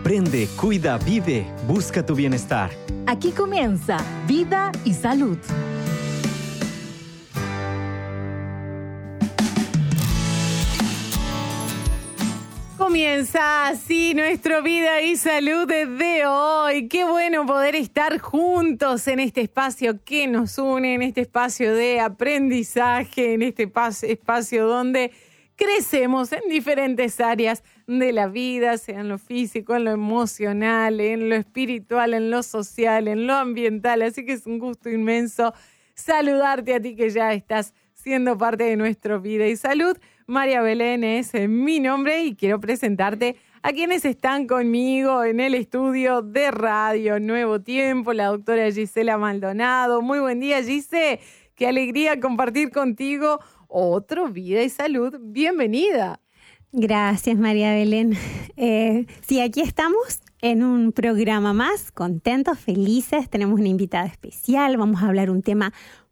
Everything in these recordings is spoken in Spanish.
Aprende, cuida, vive, busca tu bienestar. Aquí comienza Vida y Salud. Comienza así nuestro Vida y Salud desde hoy. Qué bueno poder estar juntos en este espacio que nos une, en este espacio de aprendizaje, en este espacio donde crecemos en diferentes áreas de la vida, sea en lo físico, en lo emocional, en lo espiritual, en lo social, en lo ambiental. Así que es un gusto inmenso saludarte a ti que ya estás siendo parte de nuestro Vida y Salud. María Belén es mi nombre y quiero presentarte a quienes están conmigo en el estudio de Radio Nuevo Tiempo, la doctora Gisela Maldonado. Muy buen día, Gise. Qué alegría compartir contigo otro Vida y Salud. Bienvenida. Gracias, María Belén. Sí, aquí estamos en un programa más, contentos, felices. Tenemos una invitada especial. Vamos a hablar un tema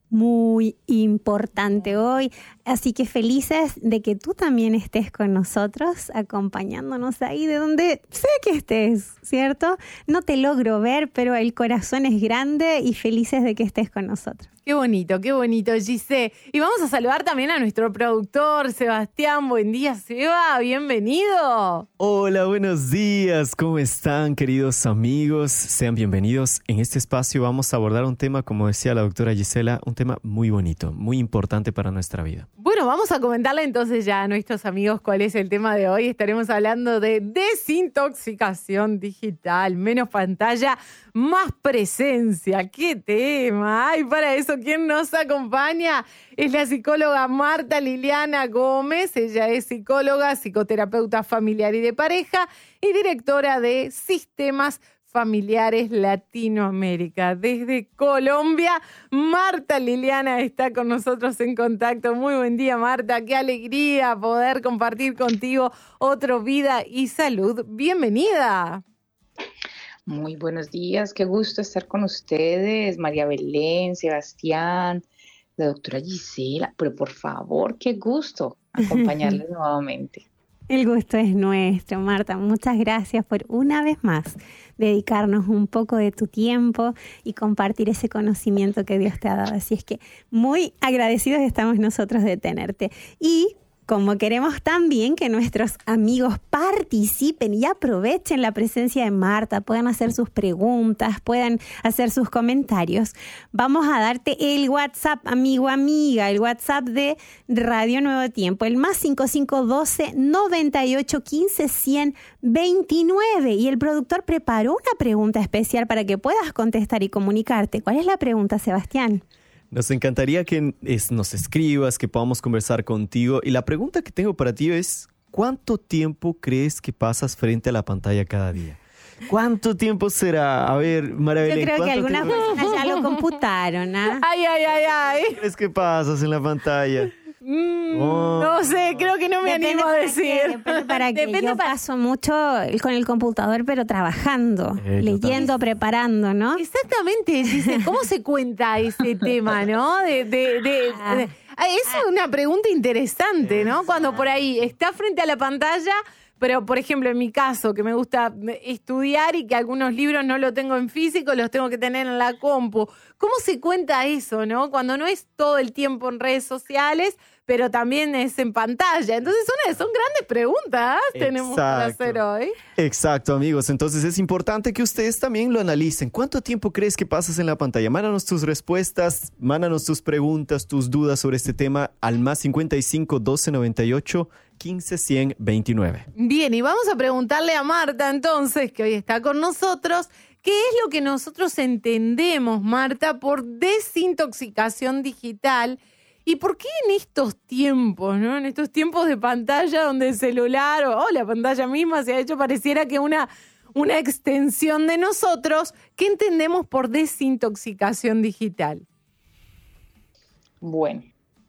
muy importante hoy, así que felices de que tú también estés con nosotros, acompañándonos ahí de donde sé que estés, ¿cierto? No te logro ver, pero el corazón es grande y felices de que estés con nosotros. Qué bonito, Gise. Y vamos a saludar también a nuestro productor, Sebastián. Buen día, Seba, bienvenido. Hola, buenos días. ¿Cómo están, queridos amigos? Sean bienvenidos. En este espacio vamos a abordar un tema, como decía la doctora Gisela, un tema muy bonito, muy importante para nuestra vida. Bueno, vamos a comentarle entonces ya a nuestros amigos cuál es el tema de hoy. Estaremos hablando de desintoxicación digital, menos pantalla, más presencia. ¡Qué tema! Ay, para eso, ¿quién nos acompaña? Es la psicóloga Marta Liliana Gómez. Ella es psicóloga, psicoterapeuta familiar y de pareja y directora de Sistemas Familiares Latinoamérica. Desde Colombia, Marta Liliana está con nosotros en contacto. Muy buen día, Marta. Qué alegría poder compartir contigo otro Vida y Salud. Bienvenida. Muy buenos días, qué gusto estar con ustedes, María Belén, Sebastián, la doctora Gisela, pero por favor, qué gusto acompañarles nuevamente. El gusto es nuestro, Marta. Muchas gracias por una vez más dedicarnos un poco de tu tiempo y compartir ese conocimiento que Dios te ha dado. Así es que muy agradecidos estamos nosotros de tenerte. Y como queremos también que nuestros amigos participen y aprovechen la presencia de Marta, puedan hacer sus preguntas, puedan hacer sus comentarios, vamos a darte el WhatsApp, amigo, amiga, el WhatsApp de Radio Nuevo Tiempo, el más 5512 98 15 100 29. Y el productor preparó una pregunta especial para que puedas contestar y comunicarte. ¿Cuál es la pregunta, Sebastián? Nos encantaría que nos escribas, que podamos conversar contigo. Y la pregunta que tengo para ti es, ¿cuánto tiempo crees que pasas frente a la pantalla cada día? ¿Cuánto tiempo será? A ver, María Belén, yo creo que algunas personas ya lo computaron, ¿ah? Ay. ¿Qué crees que pasas en la pantalla? No sé, creo que no me animo a decir. Yo paso mucho con el computador, pero trabajando, leyendo, preparando, ¿no? Exactamente, dice, ¿cómo se cuenta ese tema, no? Es una pregunta interesante, ¿no? Cuando por ahí está frente a la pantalla, pero por ejemplo en mi caso, que me gusta estudiar y que algunos libros no los tengo en físico, los tengo que tener en la compu. ¿Cómo se cuenta eso, no? Cuando no es todo el tiempo en redes sociales, pero también es en pantalla. Entonces son grandes preguntas tenemos para hacer hoy. Exacto, amigos. Entonces es importante que ustedes también lo analicen. ¿Cuánto tiempo crees que pasas en la pantalla? Mándanos tus respuestas, mándanos tus preguntas, tus dudas sobre este tema al más 55 12 98 15 100 29. Bien, y vamos a preguntarle a Marta entonces, que hoy está con nosotros, ¿qué es lo que nosotros entendemos, Marta, por desintoxicación digital? ¿Y por qué en estos tiempos, ¿no? En estos tiempos de pantalla donde el celular o la pantalla misma se ha hecho pareciera que una extensión de nosotros, ¿qué entendemos por desintoxicación digital? Bueno,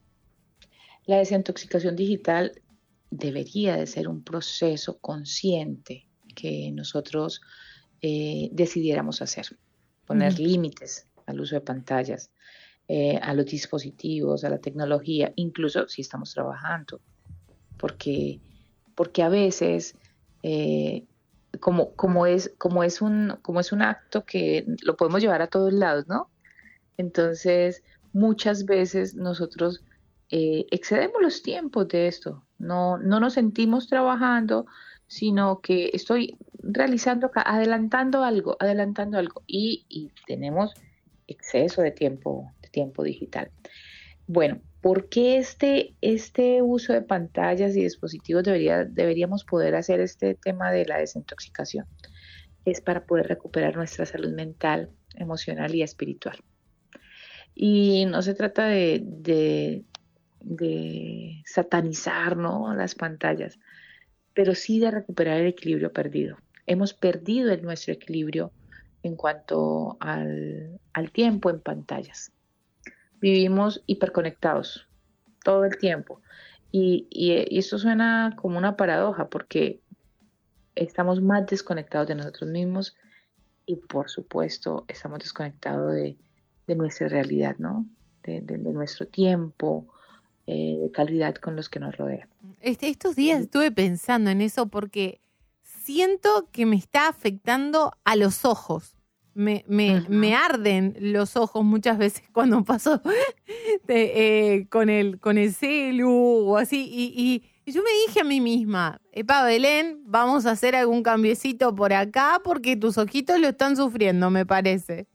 la desintoxicación digital debería de ser un proceso consciente que nosotros decidiéramos hacer, poner límites al uso de pantallas, a los dispositivos, a la tecnología, incluso si estamos trabajando, porque a veces como es un acto que lo podemos llevar a todos lados, ¿no? Entonces, muchas veces nosotros excedemos los tiempos de esto. No nos sentimos trabajando, sino que estoy realizando, adelantando algo, y tenemos exceso de tiempo digital. Bueno, ¿por qué este uso de pantallas y dispositivos deberíamos poder hacer este tema de la desintoxicación? Es para poder recuperar nuestra salud mental, emocional y espiritual. Y no se trata de satanizar, ¿no?, las pantallas, pero sí de recuperar el equilibrio perdido. Hemos perdido nuestro equilibrio en cuanto al tiempo en pantallas. Vivimos hiperconectados todo el tiempo. Y esto suena como una paradoja porque estamos más desconectados de nosotros mismos y, por supuesto, estamos desconectados de nuestra realidad, ¿no? De nuestro tiempo, de calidad con los que nos rodean. Estos días estuve pensando en eso porque siento que me está afectando a los ojos. Me arden los ojos muchas veces cuando paso con el celu o así. Y yo me dije a mí misma, Belén, vamos a hacer algún cambiecito por acá porque tus ojitos lo están sufriendo, me parece.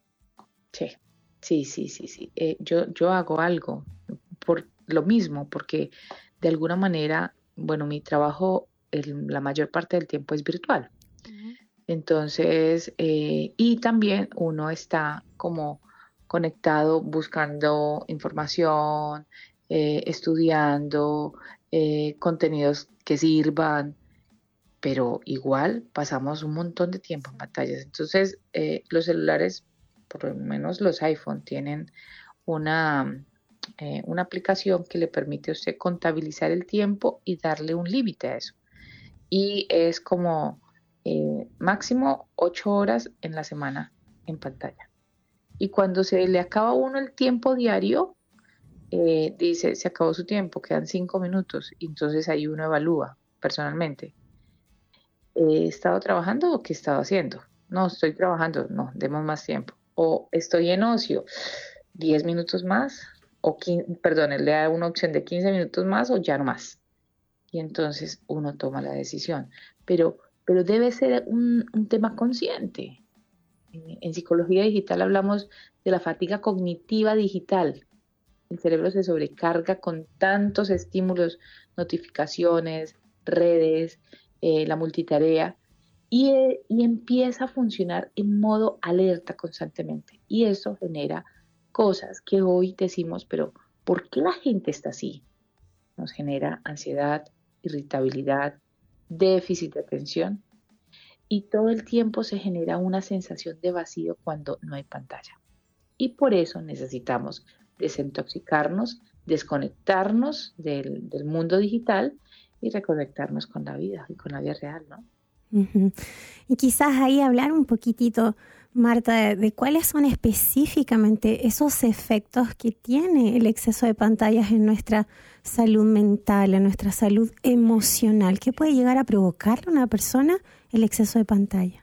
Sí. Yo hago algo por lo mismo, porque de alguna manera, bueno, mi trabajo la mayor parte del tiempo es virtual. Entonces, y también uno está como conectado buscando información, estudiando contenidos que sirvan, pero igual pasamos un montón de tiempo en pantallas. Entonces, los celulares, por lo menos los iPhone, tienen una aplicación que le permite a usted contabilizar el tiempo y darle un límite a eso. Y es como máximo 8 horas en la semana en pantalla. Y cuando se le acaba a uno el tiempo diario, dice, se acabó su tiempo, quedan 5 minutos. Y entonces ahí uno evalúa personalmente. ¿He estado trabajando o qué he estado haciendo? No, estoy trabajando, no, demos más tiempo. O estoy en ocio, 10 minutos más, o 15, perdón, le da una opción de 15 minutos más o ya no más. Y entonces uno toma la decisión. Pero debe ser un tema consciente. En psicología digital hablamos de la fatiga cognitiva digital. El cerebro se sobrecarga con tantos estímulos, notificaciones, redes, la multitarea, y empieza a funcionar en modo alerta constantemente. Y eso genera cosas que hoy decimos, pero ¿por qué la gente está así? Nos genera ansiedad, irritabilidad, déficit de atención, y todo el tiempo se genera una sensación de vacío cuando no hay pantalla. Y por eso necesitamos desintoxicarnos, desconectarnos del mundo digital y reconectarnos con la vida y con la vida real, ¿no? Uh-huh. Y quizás ahí hablar un poquitito, Marta, de cuáles son específicamente esos efectos que tiene el exceso de pantallas en nuestra salud mental, en nuestra salud emocional. ¿Qué puede llegar a provocarle a una persona el exceso de pantalla?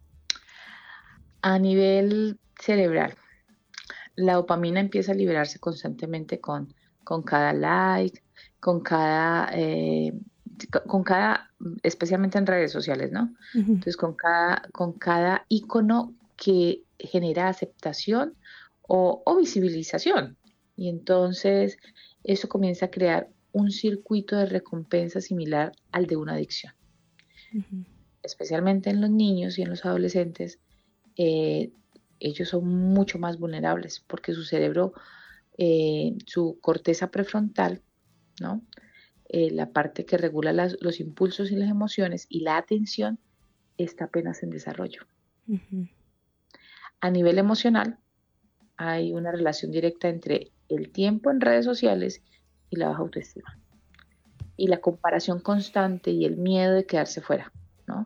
A nivel cerebral, la dopamina empieza a liberarse constantemente con cada like, con cada, especialmente en redes sociales, ¿no? Uh-huh. Entonces, con cada icono que genera aceptación o visibilización. Y entonces eso comienza a crear un circuito de recompensa similar al de una adicción. Uh-huh. Especialmente en los niños y en los adolescentes, ellos son mucho más vulnerables porque su cerebro, su corteza prefrontal, ¿no? La parte que regula los impulsos y las emociones y la atención está apenas en desarrollo. Uh-huh. A nivel emocional, hay una relación directa entre el tiempo en redes sociales y la baja autoestima. Y la comparación constante y el miedo de quedarse fuera, ¿no?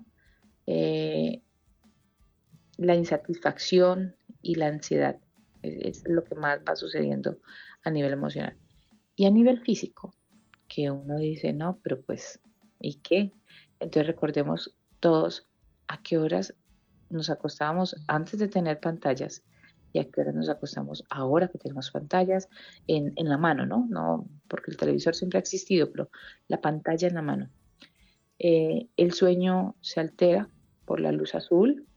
La insatisfacción y la ansiedad es lo que más va sucediendo a nivel emocional. Y a nivel físico, que uno dice, no, pero pues, ¿y qué? Entonces recordemos todos a qué horas nos acostábamos antes de tener pantallas y a qué horas nos acostamos ahora que tenemos pantallas en la mano, ¿no? No, porque el televisor siempre ha existido, pero la pantalla en la mano. El sueño se altera por la luz azul.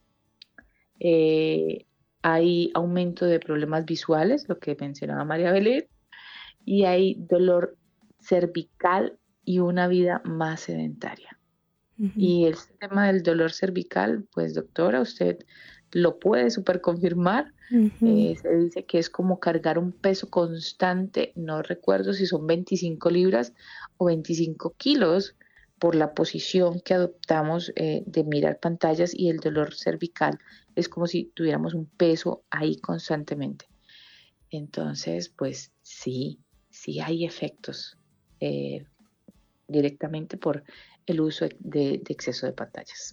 Hay aumento de problemas visuales, lo que mencionaba María Belén, y hay dolor cervical y una vida más sedentaria. Uh-huh. Y el tema del dolor cervical, pues doctora, usted lo puede superconfirmar. Uh-huh. Se dice que es como cargar un peso constante, no recuerdo si son 25 libras o 25 kilos, por la posición que adoptamos de mirar pantallas, y el dolor cervical es como si tuviéramos un peso ahí constantemente. Entonces, pues sí hay efectos directamente por el uso de exceso de pantallas.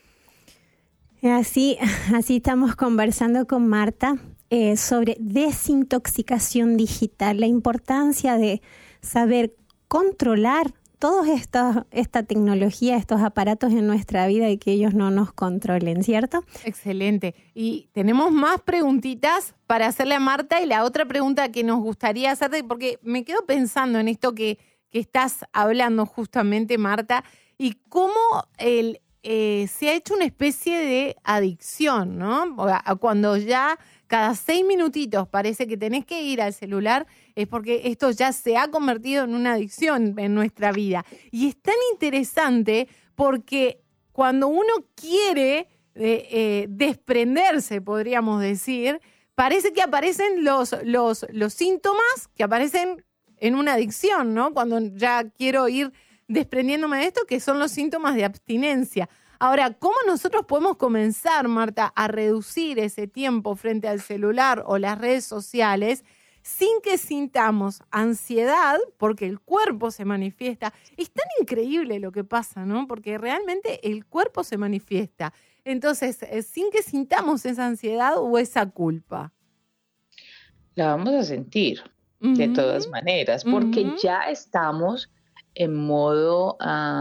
Así estamos conversando con Marta sobre desintoxicación digital, la importancia de saber controlar toda esta tecnología, estos aparatos en nuestra vida y que ellos no nos controlen, ¿cierto? Excelente. Y tenemos más preguntitas para hacerle a Marta, y la otra pregunta que nos gustaría hacerte, porque me quedo pensando en esto que estás hablando justamente, Marta, y cómo se ha hecho una especie de adicción, ¿no? O sea, cuando ya cada 6 minutitos parece que tenés que ir al celular, es porque esto ya se ha convertido en una adicción en nuestra vida. Y es tan interesante porque cuando uno quiere desprenderse, podríamos decir, parece que aparecen los síntomas que aparecen en una adicción, ¿no? Cuando ya quiero ir desprendiéndome de esto, que son los síntomas de abstinencia. Ahora, ¿cómo nosotros podemos comenzar, Marta, a reducir ese tiempo frente al celular o las redes sociales sin que sintamos ansiedad, porque el cuerpo se manifiesta? Es tan increíble lo que pasa, ¿no? Porque realmente el cuerpo se manifiesta. Entonces, sin que sintamos esa ansiedad o esa culpa. La vamos a sentir de todas maneras, porque ya estamos en modo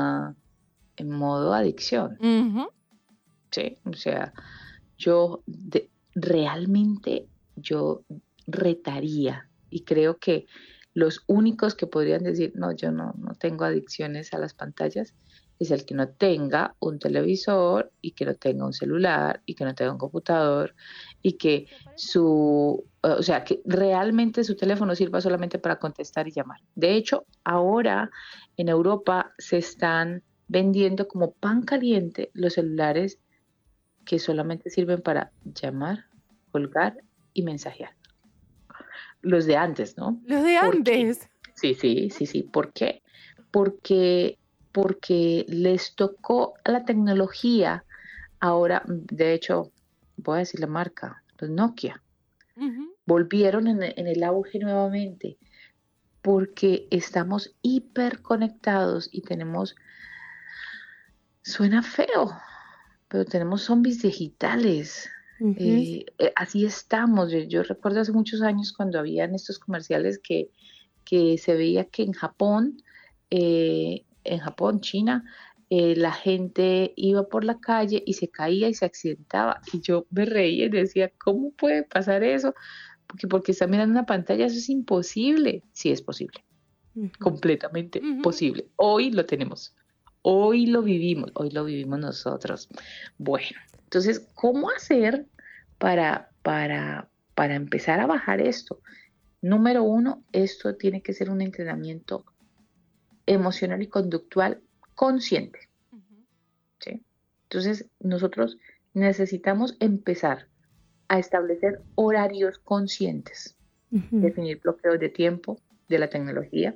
adicción. Uh-huh. Sí, o sea, realmente yo retaría, y creo que los únicos que podrían decir, no, yo no tengo adicciones a las pantallas, es el que no tenga un televisor, y que no tenga un celular, y que no tenga un computador, y que que realmente su teléfono sirva solamente para contestar y llamar. De hecho, ahora en Europa se están vendiendo como pan caliente los celulares que solamente sirven para llamar, colgar y mensajear. Los de antes, ¿no? Los de antes. Sí. ¿Por qué? Porque les tocó la tecnología. Ahora, de hecho, voy a decir la marca, los Nokia. Uh-huh. Volvieron en el auge nuevamente, porque estamos hiperconectados y tenemos, suena feo, pero tenemos zombies digitales. Uh-huh. Así estamos. Yo recuerdo hace muchos años cuando habían estos comerciales que se veía que en Japón, China, la gente iba por la calle y se caía y se accidentaba. Y yo me reía y decía, ¿cómo puede pasar eso? Porque está mirando una pantalla, eso es imposible. Sí, es posible. Uh-huh. Completamente posible. Hoy lo tenemos. Hoy lo vivimos nosotros. Bueno, entonces, ¿cómo hacer para empezar a bajar esto? Número 1, esto tiene que ser un entrenamiento emocional y conductual consciente. Uh-huh. ¿Sí? Entonces, nosotros necesitamos empezar a establecer horarios conscientes, uh-huh. Definir bloqueos de tiempo de la tecnología,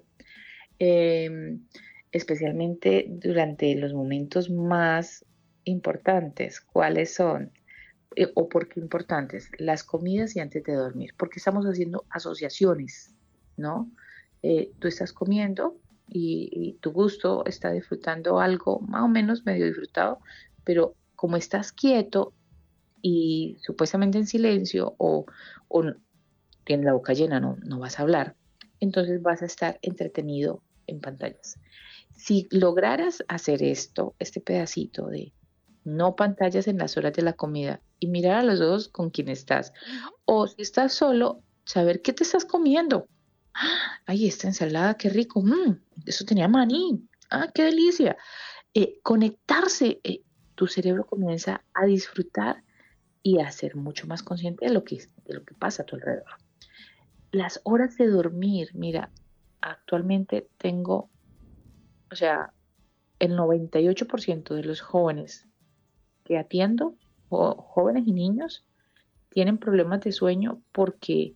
especialmente durante los momentos más importantes. ¿Cuáles son? ¿O por qué importantes? Las comidas y antes de dormir, porque estamos haciendo asociaciones, ¿no? Tú estás comiendo y tu gusto está disfrutando algo más o menos medio disfrutado, pero como estás quieto y supuestamente en silencio o tienes la boca llena, no vas a hablar, entonces vas a estar entretenido en pantallas. Si lograras hacer este pedacito de no pantallas en las horas de la comida y mirar a los ojos con quien estás. O si estás solo, saber qué te estás comiendo. Ay, esta ensalada, qué rico. Eso tenía maní. Qué delicia. Conectarse, tu cerebro comienza a disfrutar y a ser mucho más consciente de lo que pasa a tu alrededor. Las horas de dormir, mira, actualmente tengo, o sea, el 98% de los jóvenes que atiendo, jóvenes y niños, tienen problemas de sueño porque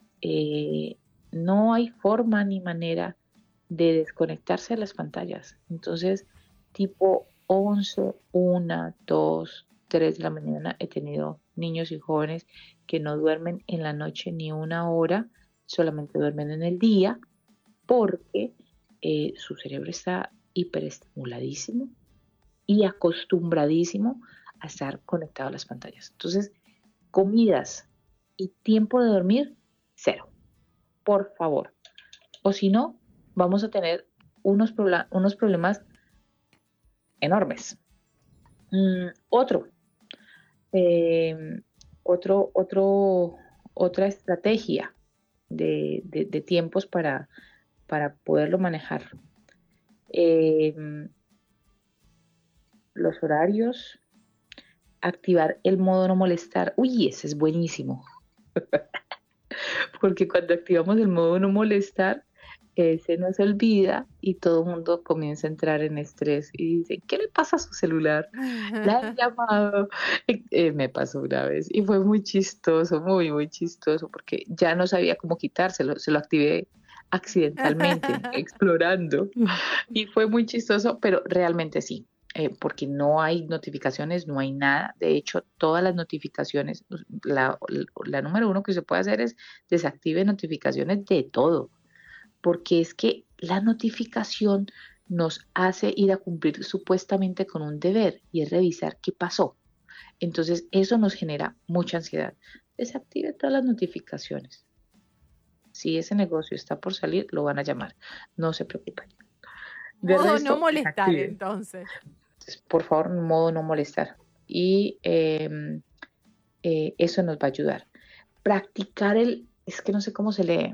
no hay forma ni manera de desconectarse de las pantallas. Entonces, tipo 11, 1, 2, 3 de la mañana he tenido niños y jóvenes que no duermen en la noche ni una hora, solamente duermen en el día porque su cerebro está hiperestimuladísimo y acostumbradísimo a estar conectado a las pantallas. Entonces, comidas y tiempo de dormir, 0. Por favor. O si no, vamos a tener unos problemas enormes. Otra estrategia de tiempos para poderlo manejar. Los horarios, activar el modo no molestar. Uy, ese es buenísimo. Porque cuando activamos el modo no molestar, se nos olvida y todo el mundo comienza a entrar en estrés y dice, ¿qué le pasa a su celular? La he llamado. Me pasó una vez y fue muy chistoso, muy, muy chistoso, porque ya no sabía cómo quitárselo, se lo activé accidentalmente, explorando, y fue muy chistoso, pero realmente sí. Porque no hay notificaciones, no hay nada. De hecho, todas las notificaciones, la número 1 que se puede hacer es desactive notificaciones de todo, porque es que la notificación nos hace ir a cumplir supuestamente con un deber y es revisar qué pasó. Entonces, eso nos genera mucha ansiedad. Desactive todas las notificaciones. Si ese negocio está por salir, lo van a llamar. No se preocupen. Modo no molestar, entonces. Por favor, modo no molestar. Y eso nos va a ayudar. Practicar es que no sé cómo se lee.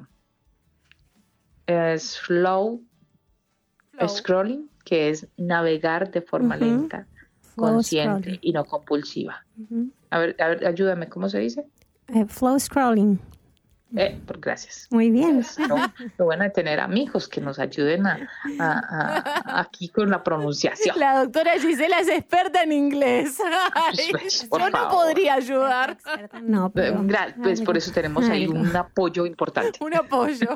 Slow scrolling, que es navegar de forma lenta, consciente y no compulsiva. A ver, ayúdame, ¿cómo se dice? Flow scrolling. Gracias. Muy bien. Lo bueno de tener amigos que nos ayuden aquí con la pronunciación. La doctora Gisela es experta en inglés. Yo no podría ayudar. No, pero... Pues por eso tenemos ahí un apoyo importante. Un apoyo.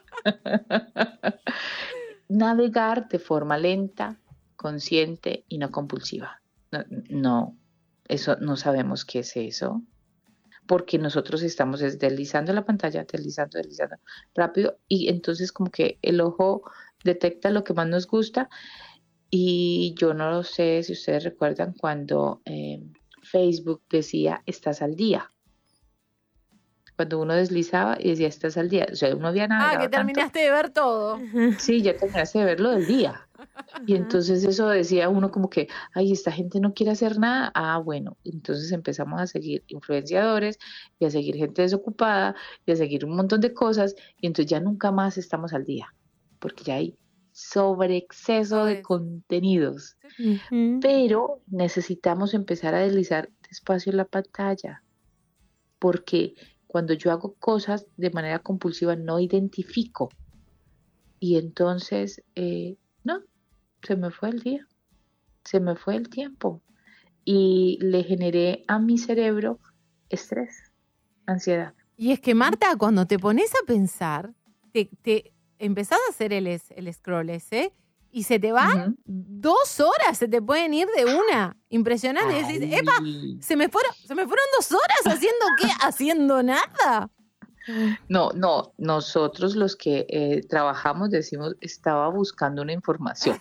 Navegar de forma lenta, consciente y no compulsiva. No, eso no sabemos qué es eso. Porque nosotros estamos deslizando la pantalla, deslizando rápido, y entonces como que el ojo detecta lo que más nos gusta. Y yo no lo sé si ustedes recuerdan cuando Facebook decía estás al día. Cuando uno deslizaba y decía estás al día, o sea, uno había navegado que terminaste de ver todo. Sí, ya terminaste de ver lo del día. Y entonces eso decía uno como que, ay, esta gente no quiere hacer nada. Bueno, entonces empezamos a seguir influenciadores y a seguir gente desocupada y a seguir un montón de cosas, y entonces ya nunca más estamos al día, porque ya hay sobreexceso de contenidos. Pero necesitamos empezar a deslizar despacio la pantalla, porque cuando yo hago cosas de manera compulsiva no identifico, y entonces no, se me fue el día, se me fue el tiempo y le generé a mi cerebro estrés, ansiedad. Y es que, Marta, cuando te pones a pensar, te empezás a hacer el scroll ese y se te van 2 horas, se te pueden ir de una. Impresionante. Y decís, ¡epa! Se me fueron 2 horas haciendo ¿qué? Haciendo nada. No, nosotros los que trabajamos decimos, estaba buscando una información.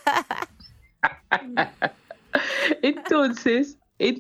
Entonces,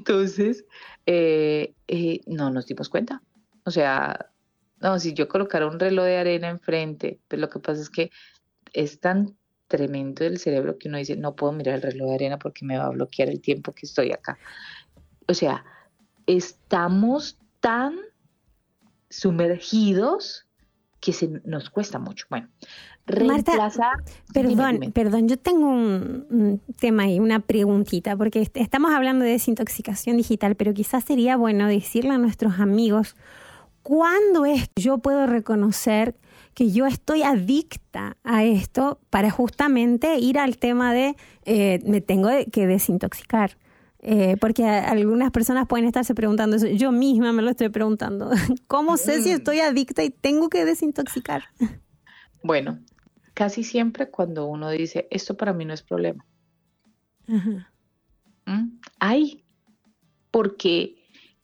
no nos dimos cuenta. O sea, no, si yo colocara un reloj de arena enfrente, pues lo que pasa es que es tan tremendo del cerebro que uno dice, no puedo mirar el reloj de arena porque me va a bloquear el tiempo que estoy acá. O sea, estamos tan sumergidos que nos cuesta mucho. Bueno, reemplazar... Marta, perdón, yo tengo un tema y una preguntita, porque estamos hablando de desintoxicación digital, pero quizás sería bueno decirle a nuestros amigos, ¿cuándo es que yo puedo reconocer que yo estoy adicta a esto para justamente ir al tema de me tengo que desintoxicar? Porque algunas personas pueden estarse preguntando eso. Yo misma me lo estoy preguntando. ¿Cómo sé si estoy adicta y tengo que desintoxicar? Bueno, casi siempre cuando uno dice, esto para mí no es problema. Ajá. Ay, porque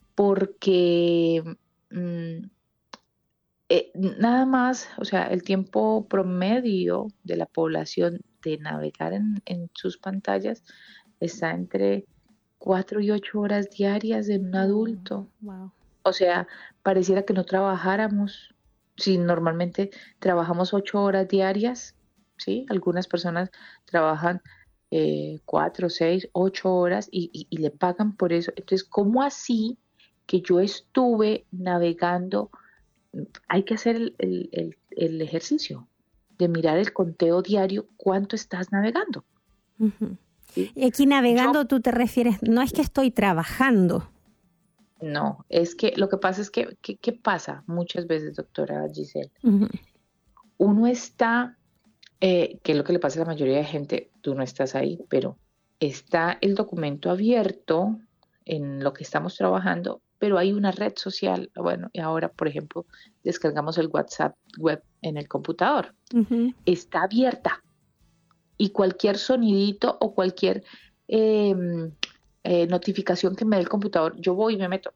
nada más, o sea, el tiempo promedio de la población de navegar en sus pantallas está entre 4 y 8 horas diarias de un adulto. Wow. O sea, pareciera que no trabajáramos. Si normalmente trabajamos 8 horas diarias, ¿sí? Algunas personas trabajan 4, 6, 8 horas y le pagan por eso. Entonces, ¿cómo así que yo estuve navegando? Hay que hacer el ejercicio de mirar el conteo diario, cuánto estás navegando. Uh-huh. ¿Sí? Y aquí navegando tú te refieres, no es que estoy trabajando. No, es que lo que pasa es que, ¿qué pasa muchas veces, doctora Giselle? Uh-huh. Uno está, que es lo que le pasa a la mayoría de gente, tú no estás ahí, pero está el documento abierto en lo que estamos trabajando, pero hay una red social, bueno, y ahora, por ejemplo, descargamos el WhatsApp web en el computador. Uh-huh. Está abierta. Y cualquier sonidito o cualquier notificación que me dé el computador, yo voy y me meto.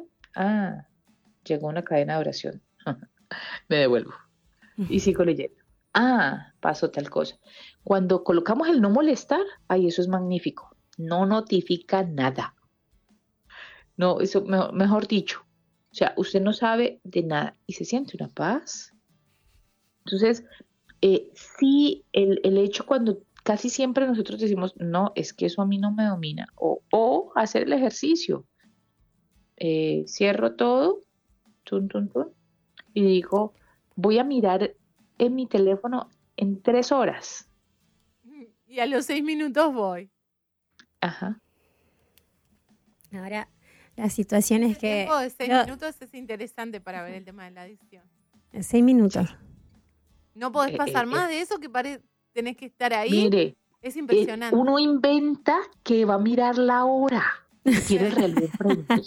Llegó una cadena de oración. Me devuelvo. Y sigo leyendo. Pasó tal cosa. Cuando colocamos el no molestar, eso es magnífico. No notifica nada. No, eso, mejor dicho. O sea, usted no sabe de nada y se siente una paz. Entonces, sí, el hecho cuando casi siempre nosotros decimos, no, es que eso a mí no me domina, o hacer el ejercicio. Cierro todo, y digo, voy a mirar en mi teléfono en 3 horas. Y a los 6 minutos voy. Ajá. Ahora, la situación es que... El tiempo de 6 minutos es interesante para ver el tema de la adicción. 6 minutos. No podés pasar más de eso, que tenés que estar ahí. Mire, es impresionante. Uno inventa que va a mirar la hora y tiene el reloj frente.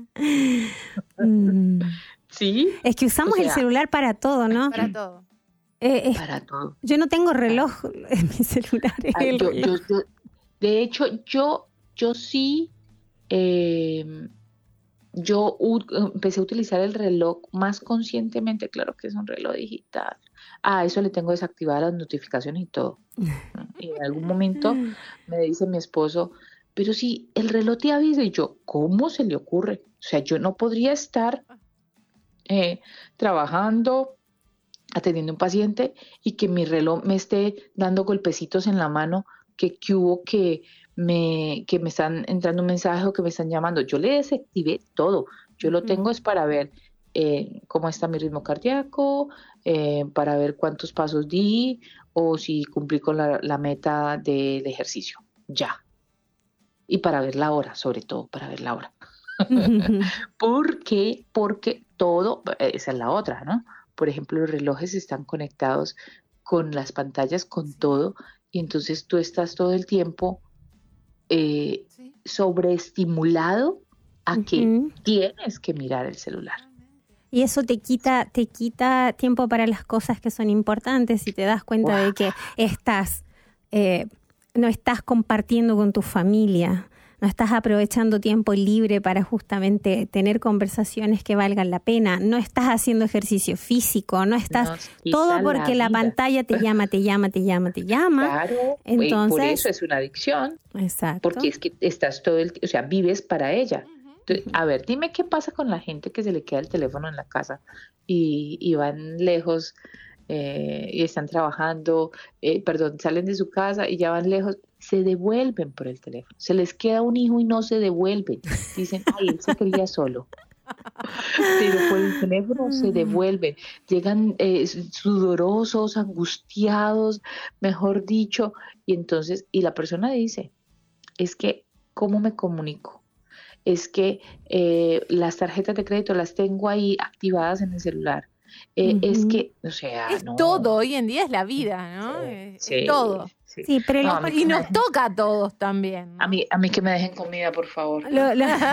¿Sí? Es que usamos el celular para todo, ¿no? Para todo. Para todo. Yo no tengo reloj en mi celular. De hecho, yo sí... yo empecé a utilizar el reloj más conscientemente. Claro que es un reloj digital. Eso le tengo desactivadas las notificaciones y todo. Y en algún momento me dice mi esposo, pero si el reloj te avisa, y yo, ¿cómo se le ocurre? O sea, yo no podría estar trabajando, atendiendo a un paciente y que mi reloj me esté dando golpecitos en la mano, que hubo que me están entrando un mensaje o que me están llamando. Yo le desactivé todo. Yo lo tengo es para ver cómo está mi ritmo cardíaco, para ver cuántos pasos di o si cumplí con la meta del ejercicio. Ya. Y para ver la hora, sobre todo para ver la hora. Porque todo, esa es la otra, ¿no? Por ejemplo, los relojes están conectados con las pantallas, con todo, y entonces tú estás todo el tiempo sobreestimulado a que tienes que mirar el celular. Y eso te quita tiempo para las cosas que son importantes y te das cuenta de que no estás compartiendo con tu familia, no estás aprovechando tiempo libre para justamente tener conversaciones que valgan la pena, no estás haciendo ejercicio físico, no estás todo porque la pantalla te llama. Claro, entonces, por eso es una adicción. Exacto. Porque es que estás vives para ella. Entonces, a ver, dime qué pasa con la gente que se le queda el teléfono en la casa y van lejos y están trabajando, salen de su casa y ya van lejos, se devuelven por el teléfono. Se les queda un hijo y no se devuelven. Dicen, ay, él se quería solo. Pero por el teléfono se devuelven. Llegan sudorosos, angustiados, mejor dicho. Y entonces, y la persona dice, es que, ¿cómo me comunico? Es que las tarjetas de crédito las tengo ahí activadas en el celular. Es que, o sea, es no. todo, hoy en día es la vida, ¿no? Sí, es todo. Sí, pero No, Y nos toca a todos también, ¿no? a mí que me dejen comida, por favor. Lo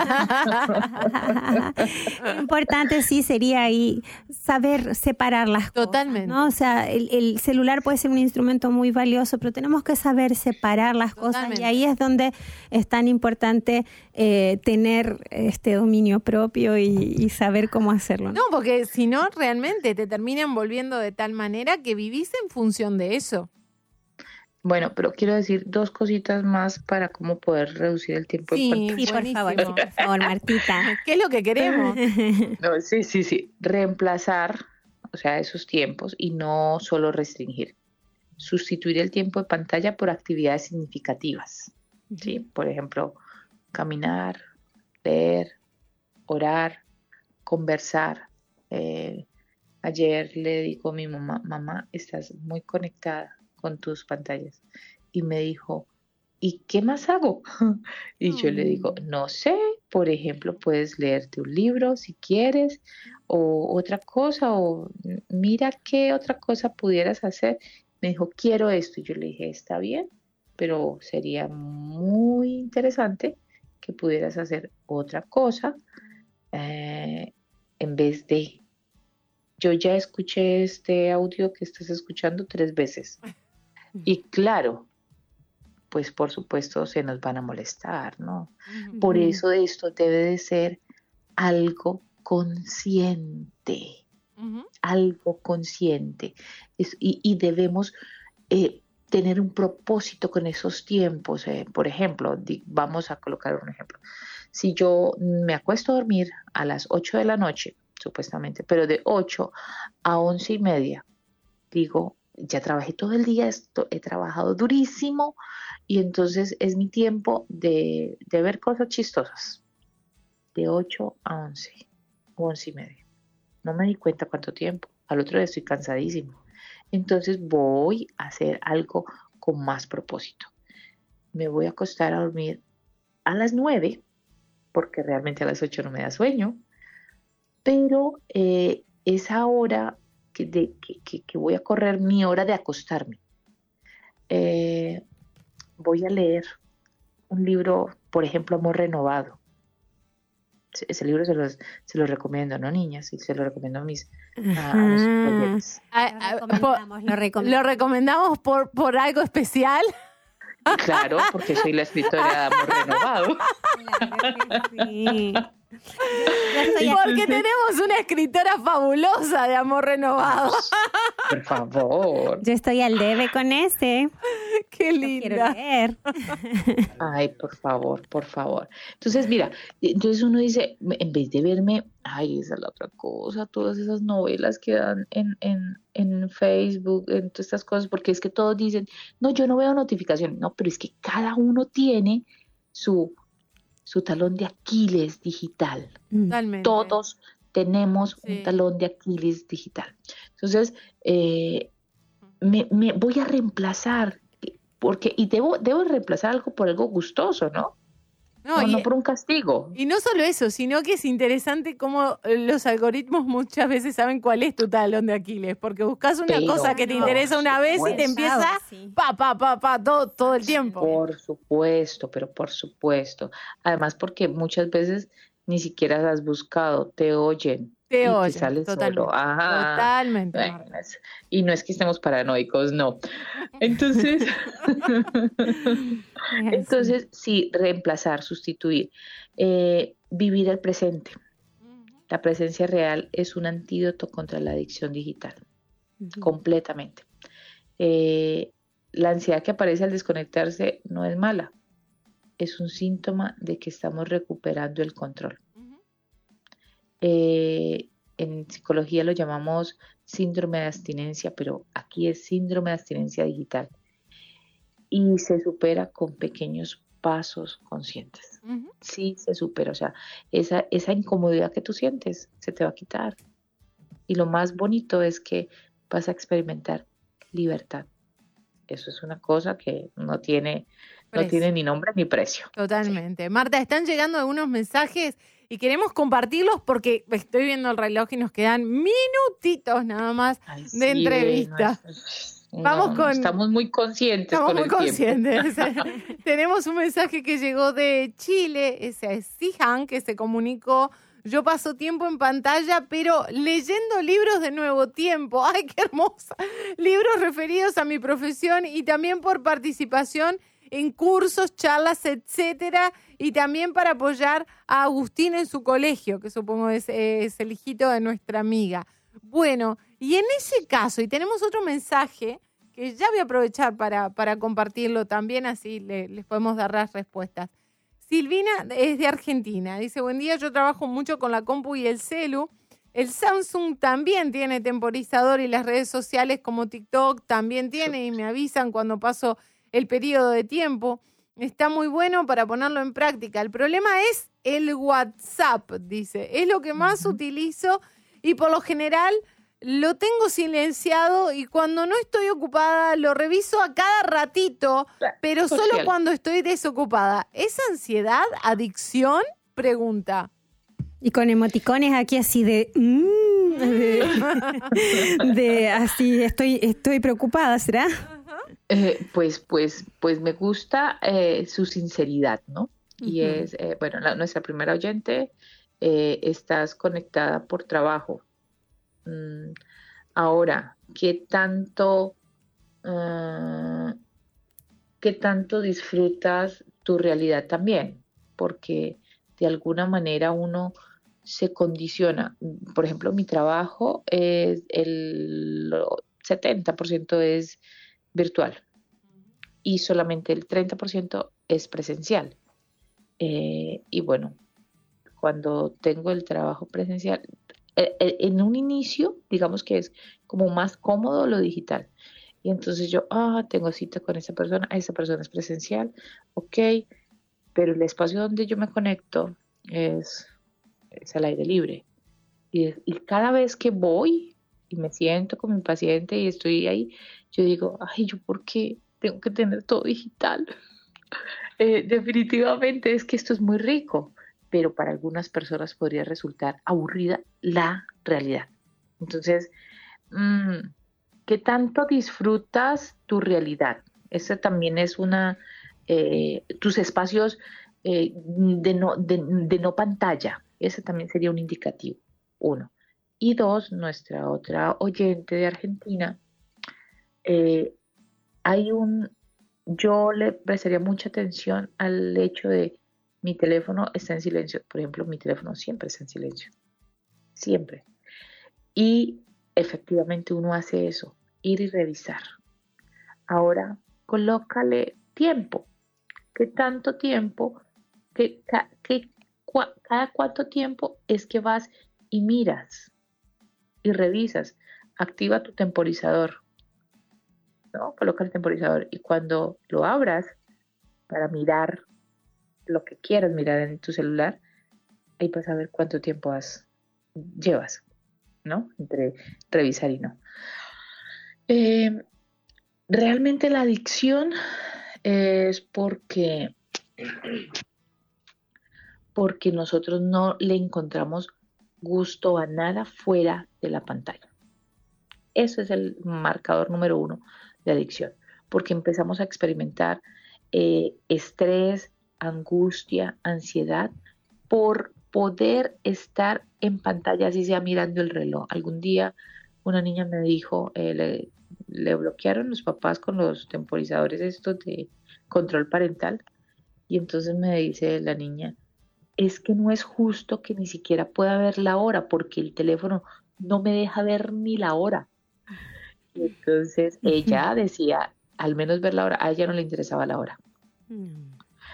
importante sí sería ahí saber separar las Totalmente. cosas, ¿no? O sea, el celular puede ser un instrumento muy valioso, pero tenemos que saber separar las cosas, Totalmente. y ahí es donde es tan importante tener este dominio propio y saber cómo hacerlo, ¿no? No, porque si no, realmente te terminan volviendo de tal manera que vivís en función de eso. Bueno, pero quiero decir 2 cositas más para cómo poder reducir el tiempo Sí. de pantalla. Sí, buenísimo. por favor, Martita. ¿Qué es lo que queremos? No, sí. Reemplazar, o sea, esos tiempos y no solo restringir. Sustituir el tiempo de pantalla por actividades significativas. ¿Sí? Por ejemplo, caminar, leer, orar, conversar. Ayer le digo a mi mamá, estás muy conectada con tus pantallas. Y me dijo, ¿y qué más hago? Y yo le digo, no sé, por ejemplo, puedes leerte un libro si quieres, o otra cosa, o mira qué otra cosa pudieras hacer. Me dijo, quiero esto. Y yo le dije, está bien, pero sería muy interesante que pudieras hacer otra cosa en vez de... Yo ya escuché este audio que estás escuchando 3 veces. Y claro, pues por supuesto se nos van a molestar, ¿no? Por eso esto debe de ser algo consciente, algo consciente. Y debemos tener un propósito con esos tiempos. Por ejemplo, vamos a colocar un ejemplo. Si yo me acuesto a dormir a las 8 de la noche, supuestamente, pero de 8 a 11:30, digo, ya trabajé todo el día, he trabajado durísimo y entonces es mi tiempo de ver cosas chistosas, de 8 a 11 o 11:30. No me di cuenta cuánto tiempo, al otro día estoy cansadísimo. Entonces voy a hacer algo con más propósito. Me voy a acostar a dormir a las 9, porque realmente a las 8 no me da sueño, pero esa hora que voy a correr, mi hora de acostarme, voy a leer un libro, por ejemplo, Amor Renovado. Ese libro se los recomiendo, ¿no, niñas? Y se lo recomiendo a mis oyentes. Lo ¿Lo recomendamos por algo especial? Claro, porque soy la escritora de Amor Renovado. Claro que sí. Porque tenemos una escritora fabulosa de Amor Renovado. Por favor. Yo estoy al debe con ese. Qué Lo quiero linda. leer. Ay, por favor, por favor. Entonces, mira, entonces uno dice, en vez de verme, ay, esa es la otra cosa, todas esas novelas que dan en Facebook, en todas estas cosas, porque es que todos dicen, no, yo no veo notificaciones. No, pero es que cada uno tiene su talón de Aquiles digital. Totalmente. Todos tenemos Sí. un talón de Aquiles digital. Entonces, me voy a reemplazar, y debo reemplazar algo por algo gustoso, ¿no? No por un castigo. Y no solo eso, sino que es interesante cómo los algoritmos muchas veces saben cuál es tu talón de Aquiles, porque buscas una Pero cosa que te por interesa una vez y te empieza Sí. todo el tiempo. Por supuesto, pero por supuesto. Además, porque muchas veces ni siquiera las has buscado, te oyen. Te y oyen, sale totalmente. solo. Ajá. Totalmente. Bueno, y no es que estemos paranoicos, no. Entonces, sí, reemplazar, sustituir, vivir el presente. La presencia real es un antídoto contra la adicción digital, completamente. La ansiedad que aparece al desconectarse no es mala, es un síntoma de que estamos recuperando el control. En psicología lo llamamos síndrome de abstinencia, pero aquí es síndrome de abstinencia digital. Y se supera con pequeños pasos conscientes. Ujú. Sí, se supera. O sea, esa incomodidad que tú sientes se te va a quitar. Y lo más bonito es que vas a experimentar libertad. Eso es una cosa que no tiene ni nombre ni precio. Totalmente. Marta, están llegando algunos mensajes y queremos compartirlos porque estoy viendo el reloj y nos quedan minutitos nada más Ay, de entrevista. Estamos muy conscientes. Estamos con muy el tiempo. conscientes. Tenemos un mensaje que llegó de Chile, ese es Sihan, que se comunicó. Yo paso tiempo en pantalla, pero leyendo libros de Nuevo Tiempo. ¡Ay, qué hermosa! Libros referidos a mi profesión y también por participación en cursos, charlas, etcétera, y también para apoyar a Agustín en su colegio, que supongo es el hijito de nuestra amiga. Bueno, y en ese caso, y tenemos otro mensaje que ya voy a aprovechar para compartirlo también, así les podemos dar las respuestas. Silvina es de Argentina, dice, buen día, yo trabajo mucho con la compu y el celu. El Samsung también tiene temporizador y las redes sociales como TikTok también tiene y me avisan cuando paso el periodo de tiempo. Está muy bueno para ponerlo en práctica. El problema es el WhatsApp, dice. Es lo que más utilizo y por lo general lo tengo silenciado y cuando no estoy ocupada lo reviso a cada ratito, pero solo cuando estoy desocupada. ¿Es ansiedad? ¿Adicción? Pregunta. Y con emoticones aquí así de así estoy preocupada, ¿será? Pues me gusta su sinceridad, ¿no? Y es, nuestra primera oyente, estás conectada por trabajo. Ahora, ¿qué tanto disfrutas tu realidad también? Porque de alguna manera uno se condiciona. Por ejemplo, mi trabajo es el 70% es virtual y solamente el 30% es presencial. Y bueno, cuando tengo el trabajo presencial, en un inicio, digamos que es como más cómodo lo digital. Y entonces yo, tengo cita con esa persona es presencial, ok, pero el espacio donde yo me conecto es al aire libre. Y cada vez que voy y me siento con mi paciente y estoy ahí, yo digo, ¿yo por qué tengo que tener todo digital? Definitivamente es que esto es muy rico, pero para algunas personas podría resultar aburrida la realidad. Entonces, ¿qué tanto disfrutas tu realidad? Esa también es tus espacios de no pantalla. Ese también sería un indicativo, 1. Y 2, nuestra otra oyente de Argentina, yo le prestaría mucha atención al hecho de mi teléfono está en silencio. Por ejemplo, mi teléfono siempre está en silencio. Siempre. Y efectivamente uno hace eso, ir y revisar. Ahora, colócale tiempo. ¿Qué tanto tiempo? ¿Cada cuánto tiempo es que vas y miras y revisas? Activa tu temporizador, ¿no? Coloca el temporizador y cuando lo abras para mirar lo que quieras mirar en tu celular, ahí vas a ver cuánto tiempo llevas, ¿no? Entre revisar y no. Realmente la adicción es porque nosotros no le encontramos gusto a nada fuera de la pantalla. Eso es el marcador número 1 de adicción, porque empezamos a experimentar estrés, angustia, ansiedad por poder estar en pantalla, así sea mirando el reloj. Algún día una niña me dijo, le bloquearon los papás con los temporizadores estos de control parental, y entonces me dice la niña, es que no es justo que ni siquiera pueda ver la hora porque el teléfono no me deja ver ni la hora. Y entonces ella decía, al menos ver la hora, a ella no le interesaba la hora.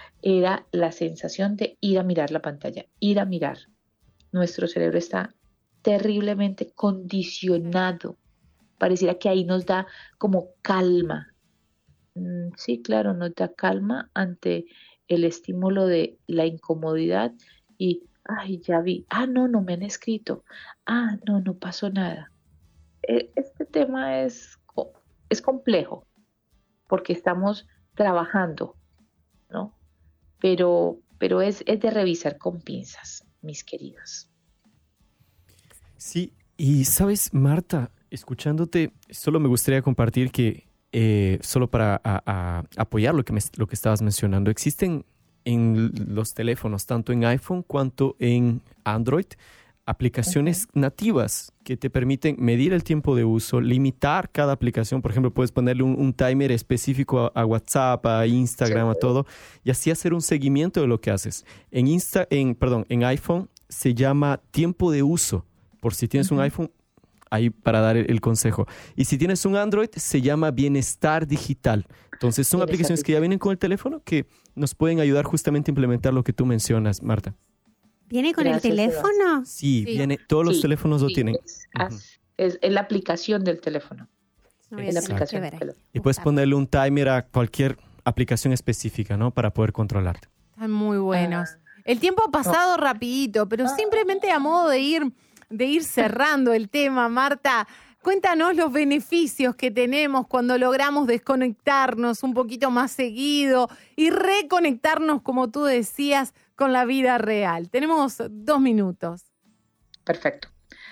Era la sensación de ir a mirar la pantalla, ir a mirar. Nuestro cerebro está terriblemente condicionado. Pareciera que ahí nos da como calma. Sí, claro, nos da calma ante el estímulo de la incomodidad y, ay, ya vi, no me han escrito, no pasó nada. Este tema es complejo porque estamos trabajando, ¿no? Pero es de revisar con pinzas, mis queridos. Sí, y sabes, Marta, escuchándote, solo me gustaría compartir que, solo para apoyar lo que estabas mencionando, existen en los teléfonos, tanto en iPhone cuanto en Android, aplicaciones nativas que te permiten medir el tiempo de uso, limitar cada aplicación. Por ejemplo, puedes ponerle un timer específico a WhatsApp, a Instagram, a todo, y así hacer un seguimiento de lo que haces. En iPhone se llama tiempo de uso, por si tienes un iPhone, ahí para dar el consejo. Y si tienes un Android, se llama bienestar digital. Entonces, son aplicaciones que ya vienen con el teléfono que nos pueden ayudar justamente a implementar lo que tú mencionas, Marta. ¿Viene con el teléfono? Sí, viene. Todos los teléfonos lo tienen. Es la aplicación del teléfono. Es la aplicación del teléfono. Y puedes ponerle un timer a cualquier aplicación específica, ¿no? Para poder controlarte. Están muy buenos. El tiempo ha pasado rapidito, pero simplemente a modo de ir cerrando el tema, Marta, cuéntanos los beneficios que tenemos cuando logramos desconectarnos un poquito más seguido y reconectarnos, como tú decías, con la vida real. Tenemos 2 minutos. Perfecto.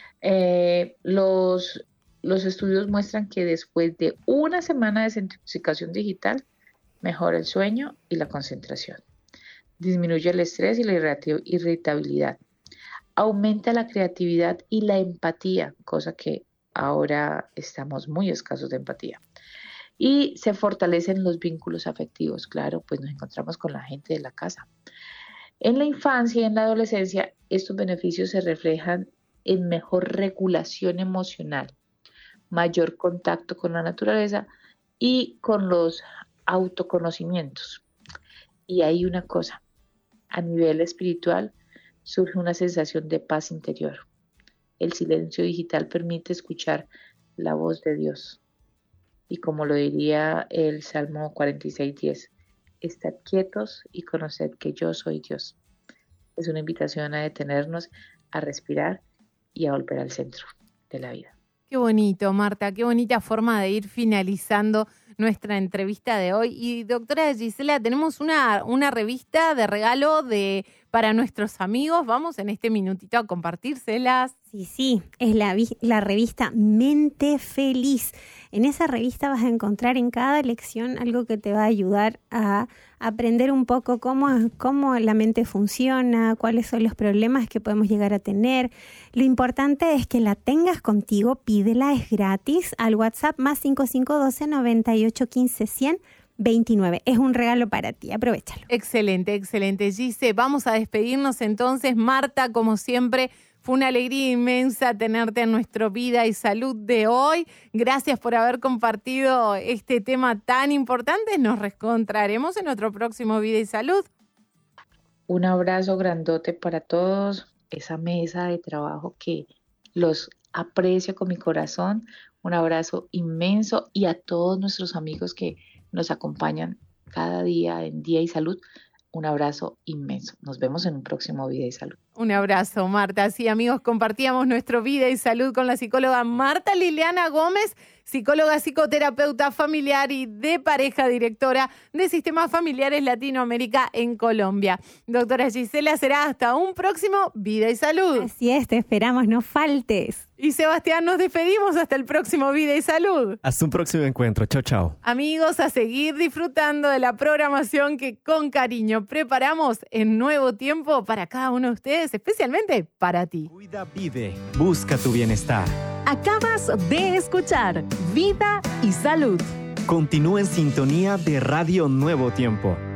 Los estudios muestran que después de una semana de desintoxicación digital, mejora el sueño y la concentración. Disminuye el estrés y la irritabilidad. Aumenta la creatividad y la empatía, cosa que ahora estamos muy escasos de empatía. Y se fortalecen los vínculos afectivos, claro, pues nos encontramos con la gente de la casa. En la infancia y en la adolescencia, estos beneficios se reflejan en mejor regulación emocional, mayor contacto con la naturaleza y con los autoconocimientos. Y hay una cosa, a nivel espiritual, surge una sensación de paz interior. El silencio digital permite escuchar la voz de Dios. Y como lo diría el Salmo 46:10, estad quietos y conoced que yo soy Dios. Es una invitación a detenernos, a respirar y a volver al centro de la vida. Qué bonito, Marta, qué bonita forma de ir finalizando nuestra entrevista de hoy. Y doctora Gisela, tenemos una revista de regalo para nuestros amigos. Vamos en este minutito a compartírselas. Sí, es la revista Mente Feliz. En esa revista vas a encontrar en cada lección algo que te va a ayudar a aprender un poco cómo la mente funciona, cuáles son los problemas que podemos llegar a tener. Lo importante es que la tengas contigo, pídela, es gratis, al WhatsApp más 5512 98 15 100 29. Es un regalo para ti, aprovéchalo. Excelente, excelente. Gise, vamos a despedirnos entonces. Marta, como siempre, fue una alegría inmensa tenerte en nuestro Vida y Salud de hoy. Gracias por haber compartido este tema tan importante. Nos reencontraremos en nuestro próximo Vida y Salud. Un abrazo grandote para todos, esa mesa de trabajo que los aprecio con mi corazón. Un abrazo inmenso y a todos nuestros amigos que nos acompañan cada día en Día y Salud. Un abrazo inmenso. Nos vemos en un próximo Vida y Salud. Un abrazo, Marta. Sí, amigos, compartíamos nuestro Vida y Salud con la psicóloga Marta Liliana Gómez, psicóloga, psicoterapeuta familiar y de pareja, directora de Sistemas Familiares Latinoamérica en Colombia. Doctora Gisela, será hasta un próximo Vida y Salud. Así es, te esperamos, no faltes. Y Sebastián, nos despedimos hasta el próximo Vida y Salud. Hasta un próximo encuentro. Chao, chao. Amigos, a seguir disfrutando de la programación que con cariño preparamos en Nuevo Tiempo para cada uno de ustedes, especialmente para ti. Cuida, vive, busca tu bienestar. Acabas de escuchar Vida y Salud. Continúa en sintonía de Radio Nuevo Tiempo.